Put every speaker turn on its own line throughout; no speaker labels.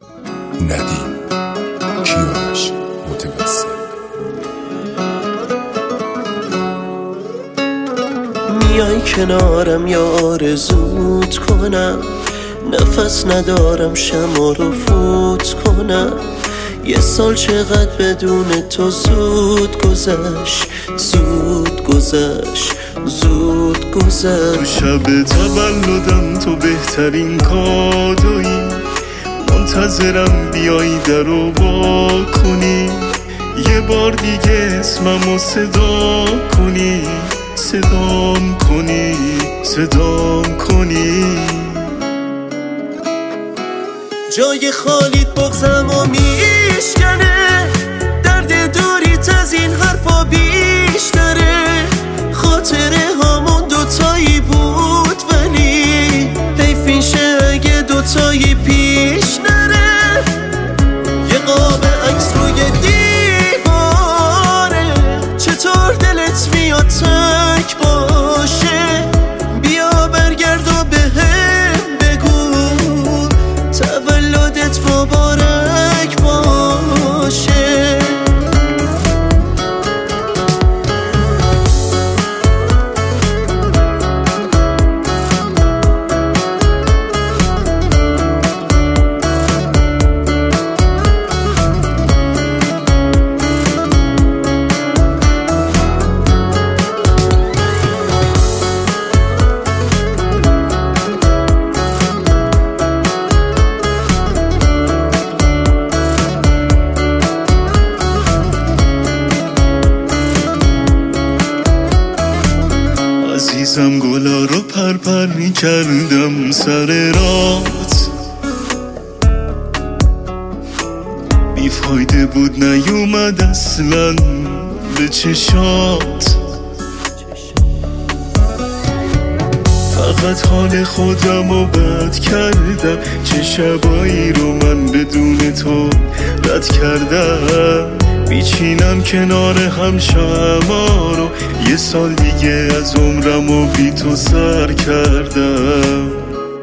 ندیم کیارش متوسل.
میای کنارم یا آرزوت کنم، نفس ندارم شمع رو فوت کنم. یه سال چقدر بدون تو زود گذشت، زود گذشت، زود گذشت.
تو شب تولدم تو بهترین کادویی، منتظرم بیایی درو وا کنی، یه بار دیگه اسممو صدا کنی، صدام کنی، صدام کنی.
جای خالیت بغزم و میشکنه، درد دوریت از این حرفا بیشتره. خاطره هامون دوتایی بود ولی حیف میشه اگه دوتایی پیش نره. یه قاب عکس روی دیواره، چطور دلت میاد تک باشه؟ بیا برگرد و بهم بگو تولدت مبارک باشه.
عزیزم گلا رو پرپر میکردم سر رات، بیفایده بود نیومد اصلا به چشات. فقط حال خودم رو بد کردم، چه شبایی رو من بدون تو رد کردم. میچینم کنار هم شمع رو، یه سال دیگه از عمرم و بی تو سر کردم.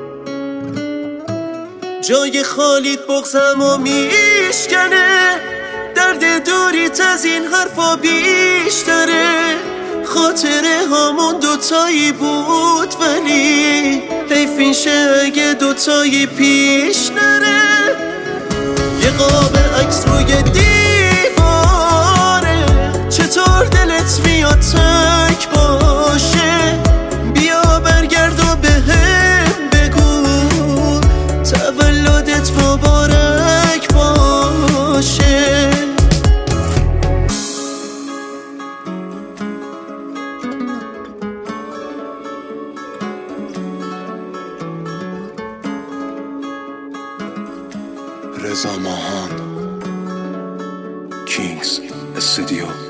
جای خالیت بغزم و میشکنه، درد دوریت از این حرفا بیشتره. خاطره هامون دوتایی بود ولی حیف میشه اگه دوتایی پیش نره. یه قاب عکس روی دیواره، چطور دلت میاد تک باشه؟ بیا برگرد و بهم بگو تولدت مبارک باشه.
رضا ماهان، کینگز استودیو.